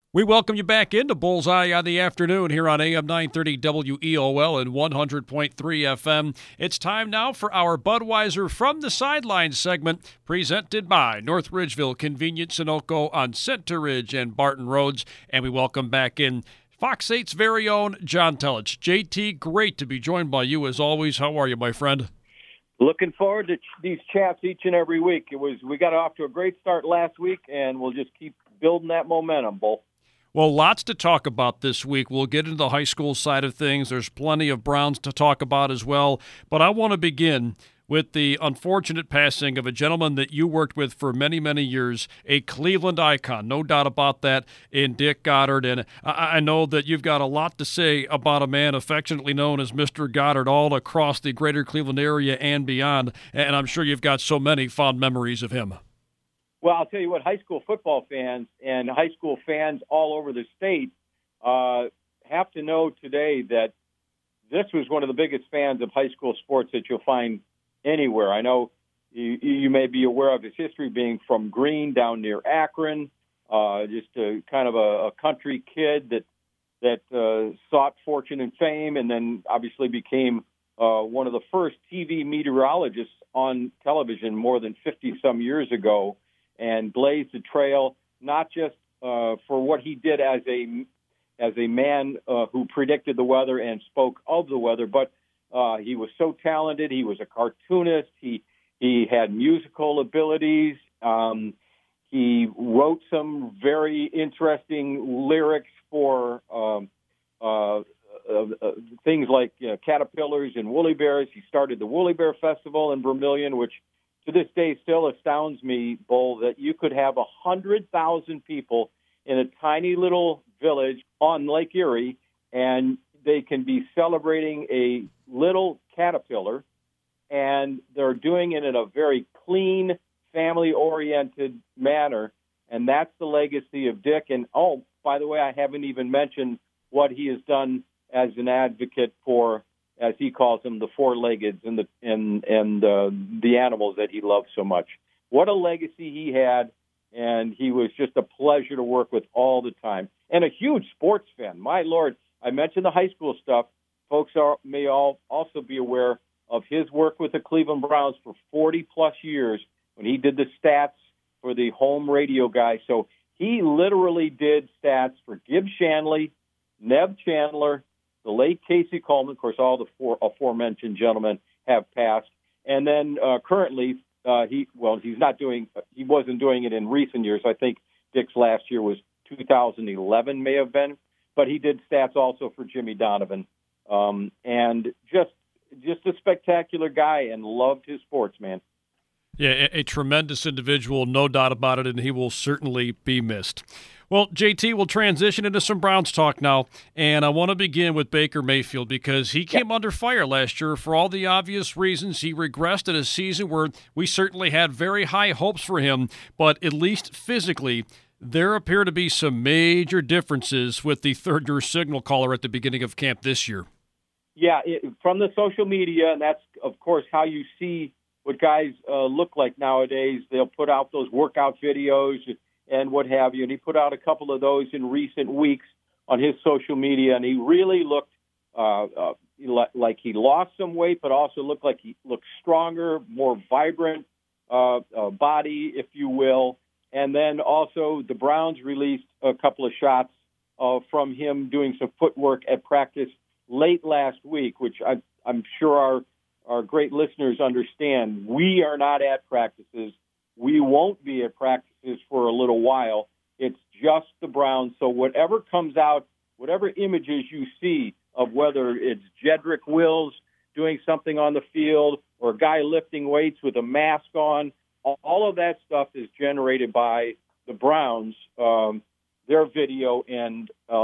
We welcome you back into Bullseye on the afternoon here on AM 930 WEOL and 100.3 FM. It's time now for our Budweiser from the Sidelines segment, presented by North Ridgeville Convenience Sunoco on Center Ridge and Barton Roads. And we welcome back in Fox 8's very own John Telich. JT, great to be joined by you as always. How are you, my friend? Looking forward to these chats each and every week. We got off to a great start last week, and we'll just keep building that momentum, Bull. Well, lots to talk about this week. We'll get into the high school side of things. There's plenty of Browns to talk about as well. But I want to begin with the unfortunate passing of a gentleman that you worked with for many, many years, a Cleveland icon, no doubt about that, in Dick Goddard. And I know that you've got a lot to say about a man affectionately known as Mr. Goddard all across the greater Cleveland area and beyond. And I'm sure you've got so many fond memories of him. Well, I'll tell you what, high school football fans and high school fans all over the state have to know today that this was one of the biggest fans of high school sports that you'll find anywhere. I know you may be aware of his history being from Greene down near Akron, just a kind of a country kid that sought fortune and fame, and then obviously became one of the first TV meteorologists on television more than 50-some years ago, and blazed a trail not just for what he did as a man who predicted the weather and spoke of the weather, but he was so talented. He was a cartoonist. He had musical abilities. He wrote some very interesting lyrics for things like caterpillars and woolly bears. He started the Woolly Bear Festival in Vermillion, which to this day still astounds me, Bull, that you could have 100,000 people in a tiny little village on Lake Erie, and they can be celebrating a little caterpillar, and they're doing it in a very clean, family-oriented manner, and that's the legacy of Dick. And, oh, by the way, I haven't even mentioned what he has done as an advocate for, as he calls them, the four-leggeds and the animals that he loves so much. What a legacy he had, and he was just a pleasure to work with all the time. And a huge sports fan. My Lord, I mentioned the high school stuff. Folks may also be aware of his work with the Cleveland Browns for 40-plus years when he did the stats for the home radio guy. So he literally did stats for Gib Shanley, Neb Chandler, the late Casey Coleman. Of course, all the four aforementioned gentlemen have passed. And then currently, he wasn't doing it in recent years. I think Dick's last year was 2011, may have been. But he did stats also for Jimmy Donovan. And just a spectacular guy, and loved his sports, man. Yeah, a tremendous individual, no doubt about it, and he will certainly be missed. Well, JT, we'll transition into some Browns talk now, and I want to begin with Baker Mayfield because he came under fire last year for all the obvious reasons. He regressed in a season where we certainly had very high hopes for him, but at least physically, there appear to be some major differences with the third-year signal caller at the beginning of camp this year. Yeah, from the social media, and that's, of course, how you see what guys look like nowadays. They'll put out those workout videos and what have you, and he put out a couple of those in recent weeks on his social media, and he really looked like he lost some weight, but also looked like he looked stronger, more vibrant body, if you will. And then also the Browns released a couple of shots from him doing some footwork at practice late last week, which I'm sure our great listeners understand. We are not at practices. We won't be at practices for a little while. It's just the Browns. So whatever comes out, whatever images you see of whether it's Jedrick Wills doing something on the field or a guy lifting weights with a mask on, all of that stuff is generated by the Browns, their video, and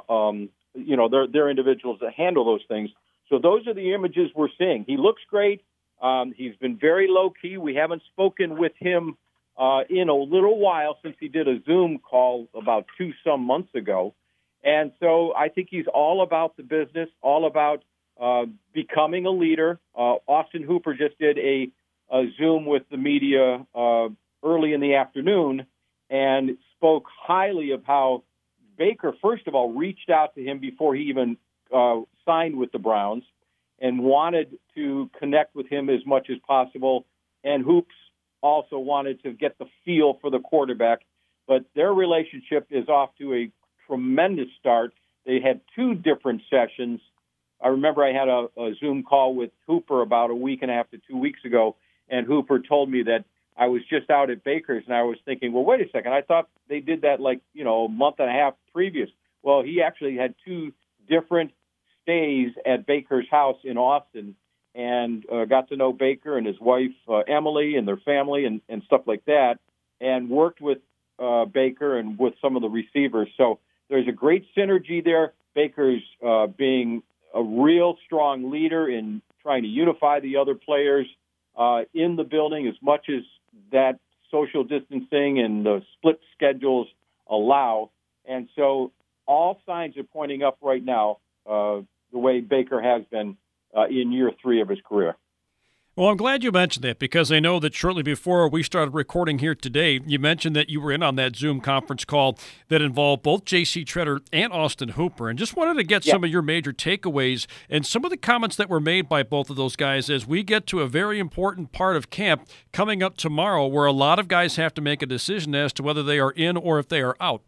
their individuals that handle those things. So those are the images we're seeing. He looks great. He's been very low-key. We haven't spoken with him in a little while since he did a Zoom call about 2 months ago. And so I think he's all about the business, all about becoming a leader. Austin Hooper just did a Zoom with the media early in the afternoon and spoke highly of how Baker, first of all, reached out to him before he even signed with the Browns and wanted to connect with him as much as possible. And Hoops also wanted to get the feel for the quarterback. But their relationship is off to a tremendous start. They had 2 different sessions. I remember I had a Zoom call with Hooper about a week and a half to 2 weeks ago, and Hooper told me that I was just out at Baker's, and I was thinking, well, wait a second. I thought they did that a month and a half previous. Well, he actually had 2 different stays at Baker's house in Austin and got to know Baker and his wife, Emily, and their family and stuff like that, and worked with Baker and with some of the receivers. So there's a great synergy there. Baker's being a real strong leader in trying to unify the other players in the building as much as that social distancing and the split schedules allow. And so all signs are pointing up right now, the way Baker has been in year 3 of his career. Well, I'm glad you mentioned that because I know that shortly before we started recording here today, you mentioned that you were in on that Zoom conference call that involved both J.C. Tretter and Austin Hooper, and just wanted to get some of your major takeaways and some of the comments that were made by both of those guys as we get to a very important part of camp coming up tomorrow where a lot of guys have to make a decision as to whether they are in or if they are out.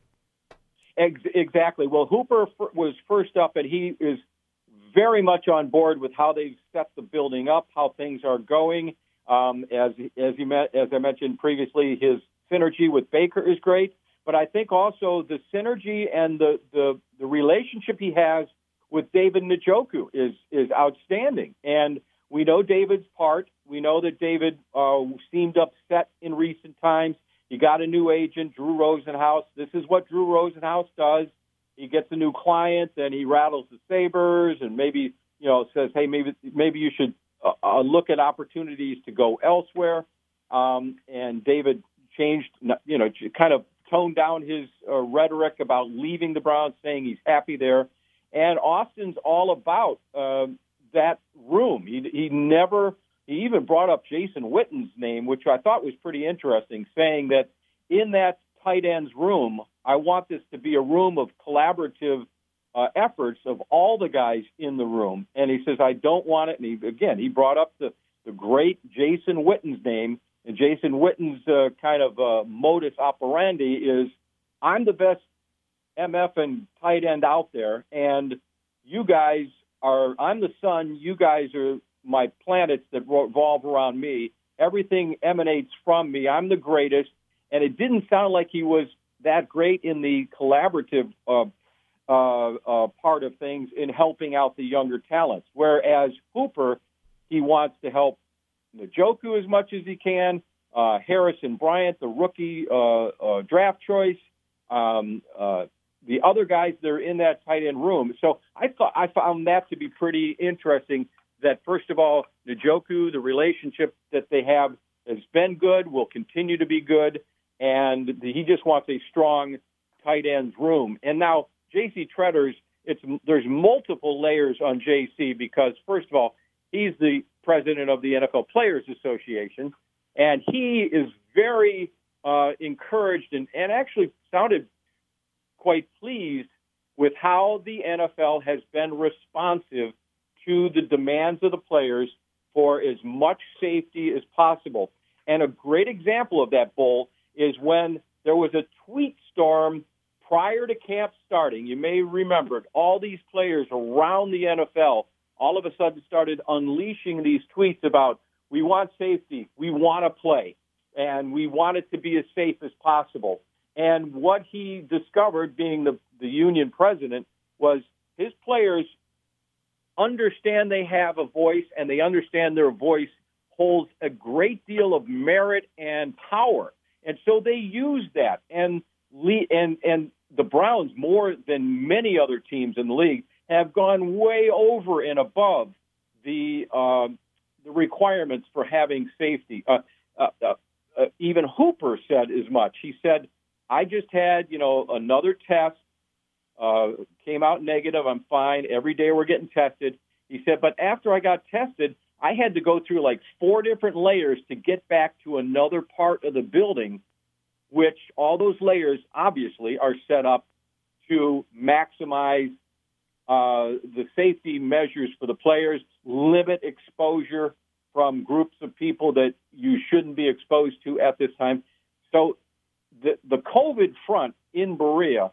Exactly. Well, Hooper was first up, and he is very much on board with how they've set the building up, how things are going. As I mentioned previously, his synergy with Baker is great, but I think also the synergy and the relationship he has with David Njoku is outstanding. And we know David's part. We know that David seemed upset in recent times. He got a new agent, Drew Rosenhaus. This is what Drew Rosenhaus does. He gets a new client, and he rattles the sabers, and maybe says, "Hey, maybe you should look at opportunities to go elsewhere." And David changed, kind of toned down his rhetoric about leaving the Browns, saying he's happy there. And Austin's all about that room. He even brought up Jason Witten's name, which I thought was pretty interesting, saying that in that tight end's room, I want this to be a room of collaborative efforts of all the guys in the room. And he says, I don't want it. And he brought up the great Jason Witten's name. And Jason Witten's kind of modus operandi is, I'm the best MF and tight end out there. And you guys I'm the sun. You guys are my planets that revolve around me. Everything emanates from me. I'm the greatest. And it didn't sound like he was that great in the collaborative part of things in helping out the younger talents. Whereas Hooper, he wants to help Njoku as much as he can, Harrison Bryant, the rookie draft choice, the other guys that are in that tight end room. So I found that to be pretty interesting, that first of all, Njoku, the relationship that they have has been good, will continue to be good, and he just wants a strong tight ends room. And now J.C. Tretter's, there's multiple layers on J.C. because, first of all, he's the president of the NFL Players Association, and he is very encouraged and actually sounded quite pleased with how the NFL has been responsive to the demands of the players for as much safety as possible. And a great example of that, Bull, is when there was a tweet storm prior to camp starting. You may remember it. All these players around the NFL all of a sudden started unleashing these tweets about, we want safety, we want to play, and we want it to be as safe as possible. And what he discovered, being the union president, was his players understand they have a voice, and they understand their voice holds a great deal of merit and power. And so they use that. And the Browns, more than many other teams in the league, have gone way over and above the requirements for having safety. Even Hooper said as much. He said, I just had, another test, came out negative. I'm fine. Every day we're getting tested. He said, but after I got tested, I had to go through like 4 different layers to get back to another part of the building, which all those layers obviously are set up to maximize the safety measures for the players, limit exposure from groups of people that you shouldn't be exposed to at this time. So the COVID front in Berea,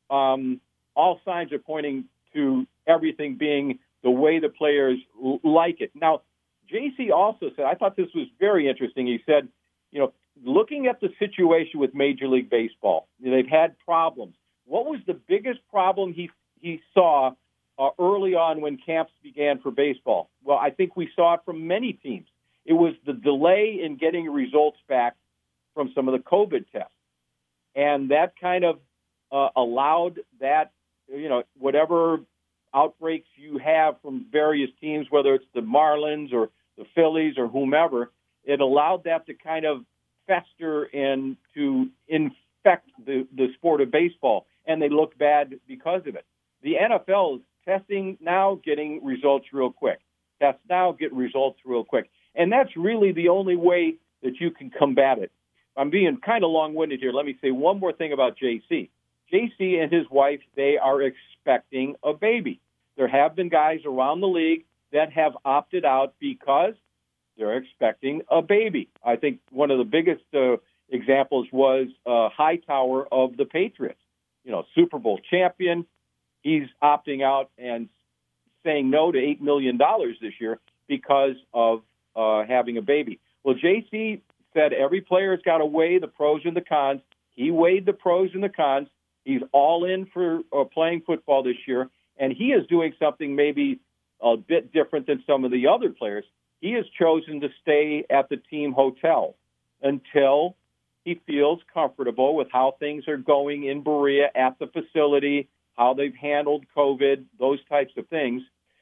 all signs are pointing to everything being the way the players like it. Now, JC also said, I thought this was very interesting. He said, looking at the situation with Major League Baseball, they've had problems. What was the biggest problem he saw early on when camps began for baseball? Well, I think we saw it from many teams. It was the delay in getting results back from some of the COVID tests. And that kind of allowed that, whatever outbreaks you have from various teams, whether it's the Marlins or the Phillies or whomever, it allowed that to kind of fester and to infect the sport of baseball. And they look bad because of it. The NFL is testing now, getting results real quick. Test now, get results real quick. And that's really the only way that you can combat it. I'm being kind of long-winded here. Let me say one more thing about JC. JC and his wife, they are expecting a baby. There have been guys around the league that have opted out because they're expecting a baby. I think one of the biggest examples was Hightower of the Patriots. Super Bowl champion. He's opting out and saying no to $8 million this year because of having a baby. Well, JC said every player's got to weigh the pros and the cons. He weighed the pros and the cons. He's all in for playing football this year, and he is doing something maybe a bit different than some of the other players. He has chosen to stay at the team hotel until he feels comfortable with how things are going in Berea at the facility, how they've handled COVID, those types of things.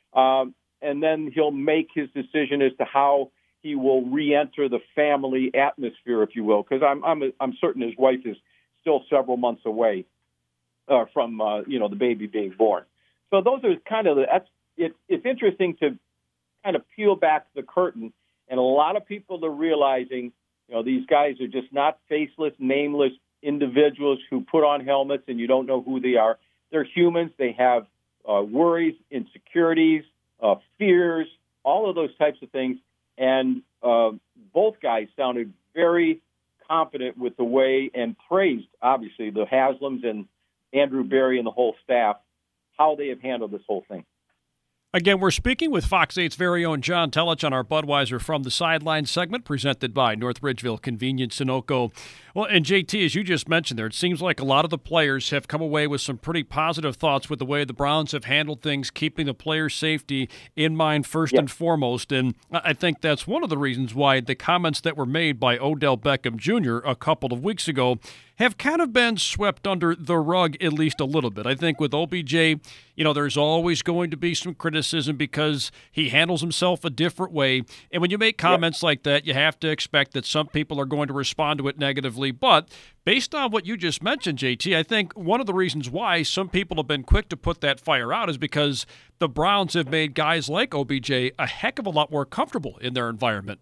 And then he'll make his decision as to how he will re-enter the family atmosphere, if you will, because I'm certain his wife is still several months away from the baby being born. So those are kind of it's interesting to kind of peel back the curtain, and a lot of people are realizing these guys are just not faceless, nameless individuals who put on helmets and you don't know who they are. They're humans. They have worries, insecurities, fears, all of those types of things. And both guys sounded very confident with the way and praised, obviously, the Haslams and Andrew Berry and the whole staff, how they have handled this whole thing. Again, we're speaking with Fox 8's very own John Telich on our Budweiser From the Sideline segment presented by North Ridgeville Convenience Sunoco. Well, and JT, as you just mentioned there, it seems like a lot of the players have come away with some pretty positive thoughts with the way the Browns have handled things, keeping the players' safety in mind first and foremost. And I think that's one of the reasons why the comments that were made by Odell Beckham Jr. a couple of weeks ago have kind of been swept under the rug at least a little bit. I think with OBJ, there's always going to be some criticism because he handles himself a different way. And when you make comments like that, you have to expect that some people are going to respond to it negatively. But based on what you just mentioned, JT, I think one of the reasons why some people have been quick to put that fire out is because the Browns have made guys like OBJ a heck of a lot more comfortable in their environment.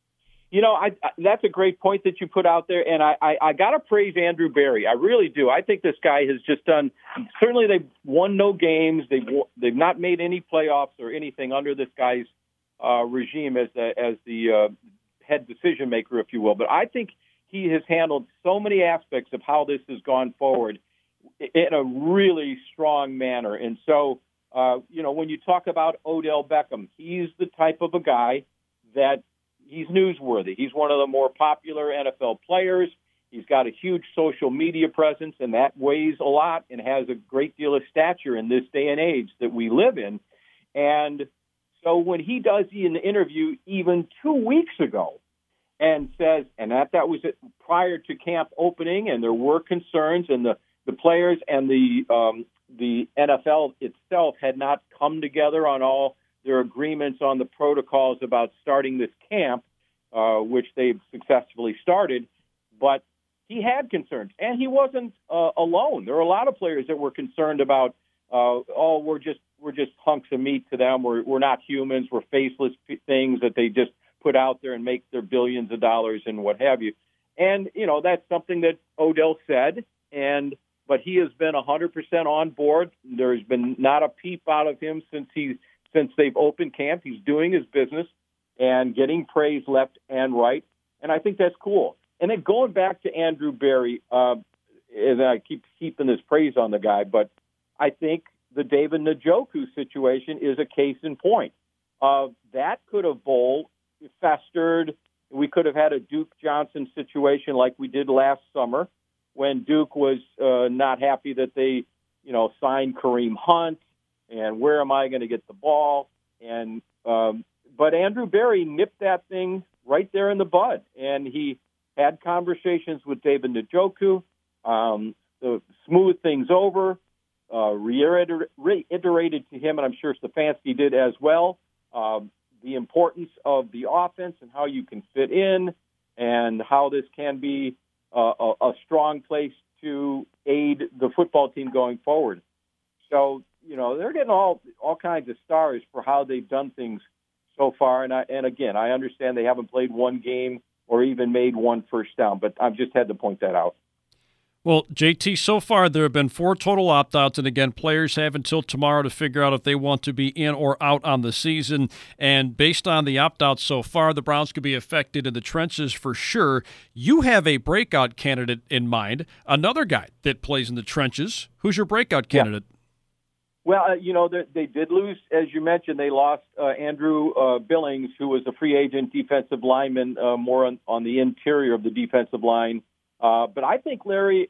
That's a great point that you put out there, and I got to praise Andrew Berry. I really do. I think this guy has just done – certainly they've won no games. They've not made any playoffs or anything under this guy's regime as the head decision maker, if you will. But I think he has handled so many aspects of how this has gone forward in a really strong manner. And so, when you talk about Odell Beckham, he's the type of a guy that – he's newsworthy. He's one of the more popular NFL players. He's got a huge social media presence, and that weighs a lot and has a great deal of stature in this day and age that we live in. And so when he does an interview even 2 weeks ago and says, and that was prior to camp opening, and there were concerns, and the players and the NFL itself had not come together on all their agreements on the protocols about starting this camp, which they've successfully started. But he had concerns, and he wasn't alone. There were a lot of players that were concerned about, we're just hunks of meat to them. We're not humans. We're faceless things that they just put out there and make their billions of dollars and what have you. And, that's something that Odell said, and but he has been 100% on board. There's been not a peep out of him since they've opened camp. He's doing his business and getting praise left and right, and I think that's cool. And then going back to Andrew Berry, and I keep heaping this praise on the guy, but I think the David Njoku situation is a case in point. That could have festered. We could have had a Duke Johnson situation like we did last summer when Duke was not happy that they, signed Kareem Hunt, and where am I going to get the ball? And but Andrew Berry nipped that thing right there in the bud, and he had conversations with David Njoku, to smooth things over, reiterated to him, and I'm sure Stefanski did as well, the importance of the offense and how you can fit in and how this can be a strong place to aid the football team going forward. So, they're getting all kinds of stars for how they've done things so far. And again, I understand they haven't played one game or even made one first down, but I've just had to point that out. Well, JT, so far there have been 4 total opt-outs, and again, players have until tomorrow to figure out if they want to be in or out on the season. And based on the opt-outs so far, the Browns could be affected in the trenches for sure. You have a breakout candidate in mind, another guy that plays in the trenches. Who's your breakout candidate? Yeah. Well, they did lose, as you mentioned. They lost Andrew Billings, who was a free agent defensive lineman, more on the interior of the defensive line. But I think Larry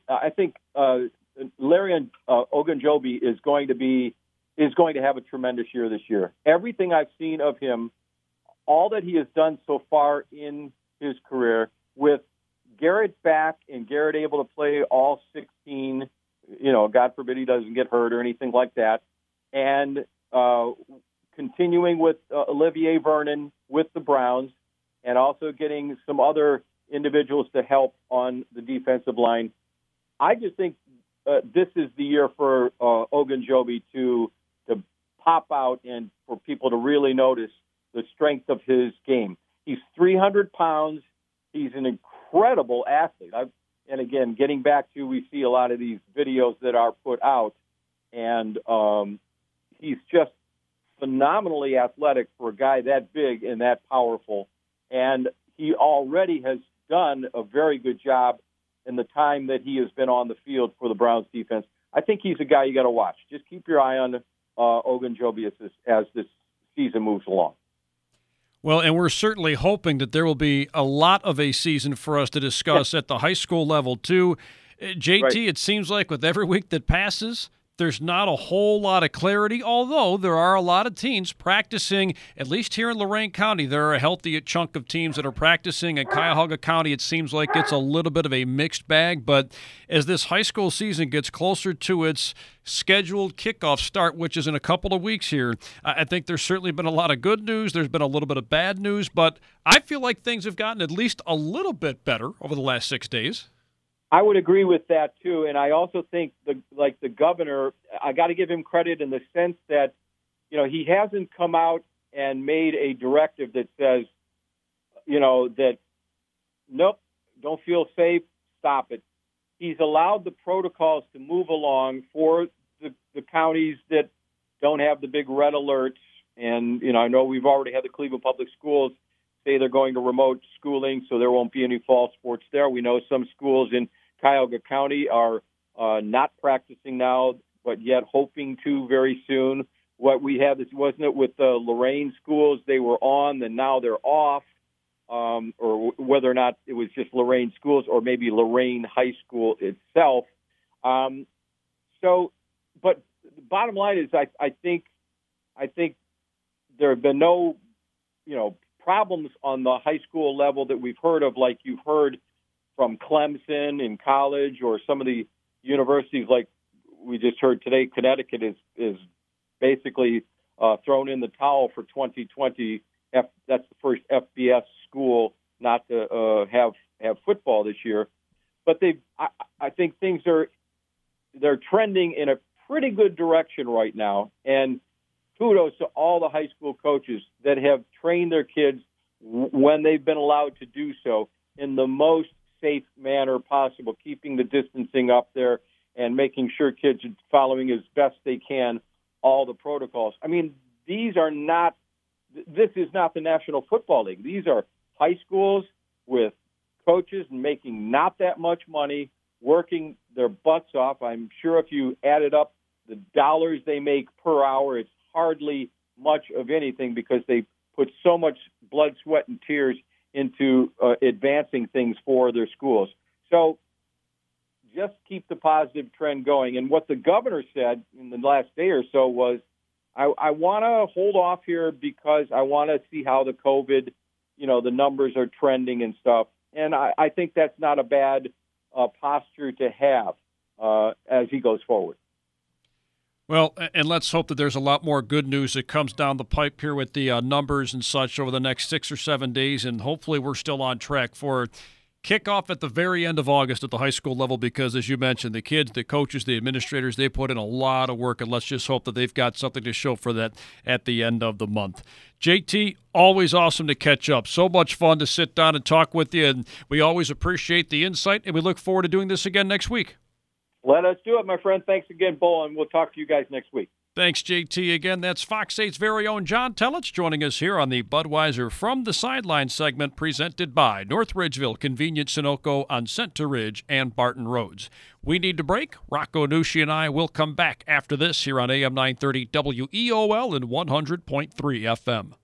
Ogunjobi is going to have a tremendous year this year. Everything I've seen of him, all that he has done so far in his career, with Garrett back and Garrett able to play all 16, God forbid he doesn't get hurt or anything like that, and continuing with Olivier Vernon with the Browns, and also getting some other individuals to help on the defensive line. I just think this is the year for Ogunjobi to pop out and for people to really notice the strength of his game. He's 300 pounds. He's an incredible athlete. And again, getting back to, we see a lot of these videos that are put out, and he's just phenomenally athletic for a guy that big and that powerful. And he already has done a very good job in the time that he has been on the field for the Browns defense. I think he's a guy you got to watch. Just keep your eye on Ogunjobi as this season moves along. Well, and we're certainly hoping that there will be a lot of a season for us to discuss at the high school level, too. JT, right. It seems like with every week that passes, there's not a whole lot of clarity, although there are a lot of teams practicing, at least here in Lorain County. There are a healthy chunk of teams that are practicing. In Cuyahoga County, it seems like it's a little bit of a mixed bag. But as this high school season gets closer to its scheduled kickoff start, which is in a couple of weeks here, I think there's certainly been a lot of good news. There's been a little bit of bad news. But I feel like things have gotten at least a little bit better over the last 6 days. I would agree with that, too. And I also think, the governor, I got to give him credit in the sense that, he hasn't come out and made a directive that says, that, nope, don't feel safe, stop it. He's allowed the protocols to move along for the counties that don't have the big red alerts. And, I know we've already had the Cleveland Public Schools say they're going to remote schooling, so there won't be any fall sports there. We know some schools in Cuyahoga County are not practicing now, but yet hoping to very soon. What we have is, wasn't it with the Lorain schools? They were on, and now they're off, or whether or not it was just Lorain schools or maybe Lorain High School itself. But the bottom line is, I think there have been no, problems on the high school level that we've heard of, like you've heard from Clemson in college, or some of the universities like we just heard today. Connecticut is basically thrown in the towel for 2020. That's the first FBS school not to have football this year. But I think they're trending in a pretty good direction right now. And kudos to all the high school coaches that have trained their kids when they've been allowed to do so in the most safe manner possible, keeping the distancing up there and making sure kids are following as best they can all the protocols. I mean, this is not the National Football League. These are high schools with coaches making not that much money, working their butts off. I'm sure if you added up the dollars they make per hour, it's hardly much of anything because they put so much blood, sweat, and tears into advancing things for their schools. So just keep the positive trend going. And what the governor said in the last day or so was, I want to hold off here because I want to see how the COVID, the numbers are trending and stuff. And I think that's not a bad posture to have as he goes forward. Well, and let's hope that there's a lot more good news that comes down the pipe here with the numbers and such over the next 6 or 7 days, and hopefully we're still on track for kickoff at the very end of August at the high school level because, as you mentioned, the kids, the coaches, the administrators, they put in a lot of work, and let's just hope that they've got something to show for that at the end of the month. JT, always awesome to catch up. So much fun to sit down and talk with you, and we always appreciate the insight, and we look forward to doing this again next week. Let us do it, my friend. Thanks again, Bull, and we'll talk to you guys next week. Thanks, JT. Again, that's Fox 8's very own John Tellich joining us here on the Budweiser From the Sideline segment presented by North Ridgeville Convenient Sunoco on Center Ridge and Barton Roads. We need to break. Rocco Nucci and I will come back after this here on AM 930 WEOL and 100.3 FM.